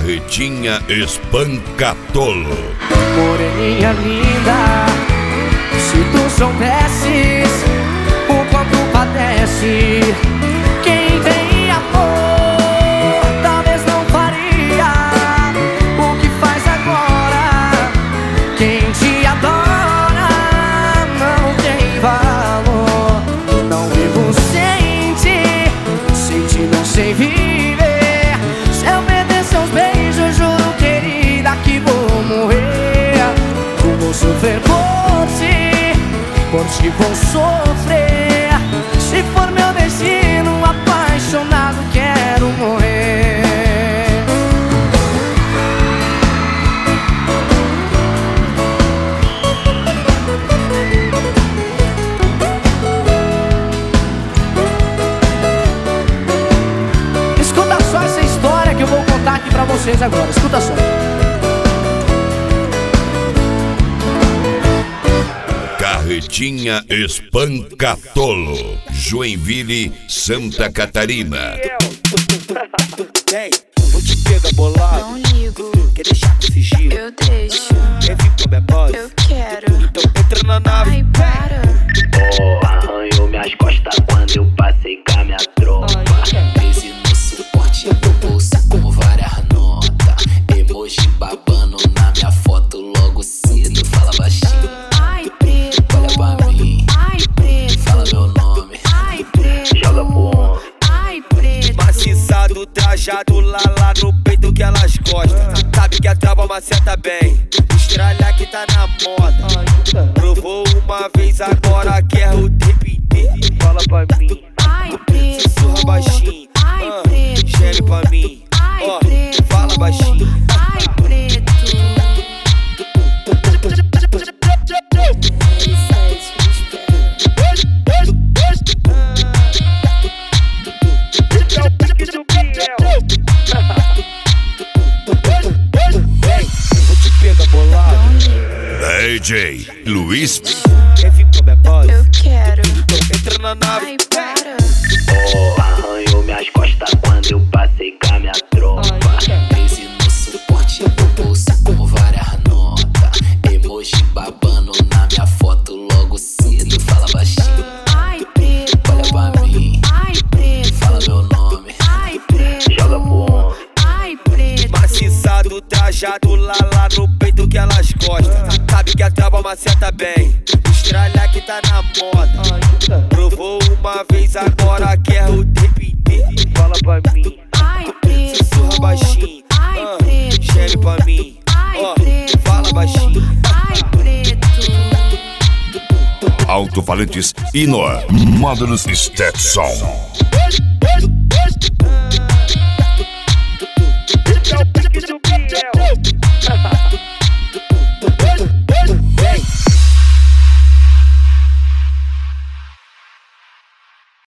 Carretinha Espancatolo. Moreninha linda, se tu soubesses o quanto padece quem tem amor, talvez não faria o que faz agora. Quem te adora não tem valor. Não vivo sem ti, sem ti não sei viver. Se eu perder seus beijos, juro, querida, que vou morrer. Vou sofrer por ti vou sofrer. Se for meu destino, apaixonado quero morrer. Escuta só essa história que eu vou contar aqui pra vocês agora. Escuta só. Carretinha Espancatolo, Joinville, Santa Catarina. Vem, vou te pegar bolado. Não ligo, quer deixar com sigilo? eu deixo. Quer vir com minha base? Eu quero. Então entra na nave. Ai, para. Oh, arranhou minhas costas quando eu passei com a minha tropa. 13 no suporte do bolso com várias notas. Emoji babando na minha foto logo cedo. Fala baixinho, Ai, preto. olha pra mim. Ai, preto. Fala meu nome. Ai, preto. Joga pro ombro. Ai, preto. Maciçado, trajado lá no peito que elas gostam. Sabe que a trava maceta bem. Estralha que tá na moda. Provou uma vez, agora quer o tempo inteiro. Fala pra mim. Ai, preto. Sussurra baixinho. Ai, preto. Geme pra mim. Ai, Ó, preto. fala baixinho. Ai, preto. Vou te pegar bolado. DJ Luiz. Quer vir com minha base? Eu quero. Então entra na nave. Ai, para. Oh, arranhou minhas costas quando eu passei com a minha tropa. 13 no suporte do bolso com várias notas. Emoji babando na minha foto logo cedo. Fala baixinho, Ai, preto. olha pra mim. Ai, preto. Fala meu nome. Ai, preto. Joga pro ombro. Ai, preto. Maciçado, trajado lá no peito que elas gostam. Sabe que a trava maceta bem. Estralha que tá na moda. Provou uma vez, agora quer o tempo inteiro. Fala pra mim. Ai, preto. Sussurra baixinho. Ai, preto. Geme pra mim. Ai, Ó, preto. fala baixinho. Ai, preto. Alto-falantes Inor Modulus Stetson.